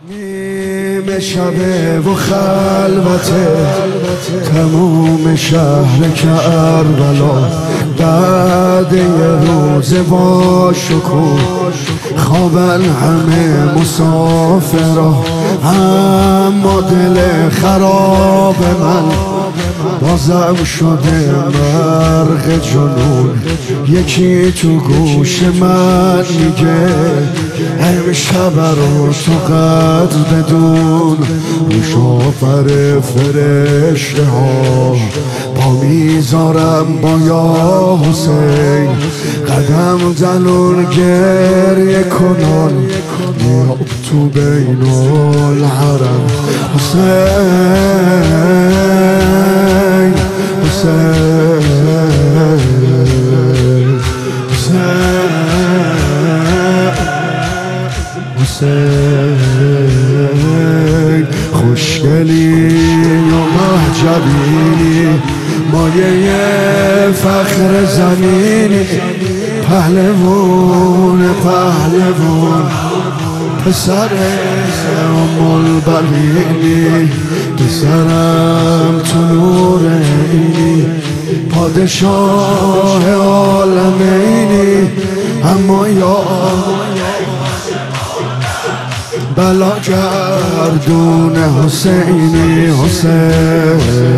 نیمه شبه و خلوته تموم شهر کربلا، بعد یه روز با شکوه خوابن همه مسافرا، اما دل خراب من بازم شده مرغ جنون. یکی تو گوش من میگه امشب رو تو قدر بدون، مشاور فرشته ها پا میذارم با یا حسین، قدم دلون گریه کنان میاب تو بین الحرم. حسین حسین حسین خوشگلی و محجبی، مایه فخر زمینی، پهلوون پسر ام البنینی، پسرم تو نور عینی، پادشاه عالمینی، اما یا بلا گردون حسینی. حسین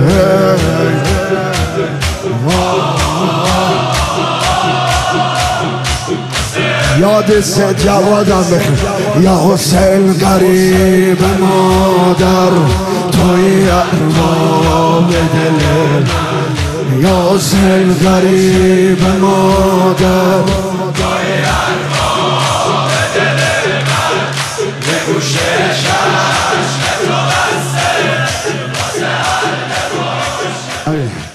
یاد سه جوادم بخیر، یا حسین غریب مادر توی ارباب دل، یا حسین غریب مادر توی ارباب دل من، به گوشه چشم تو بسته واسه هر نباش.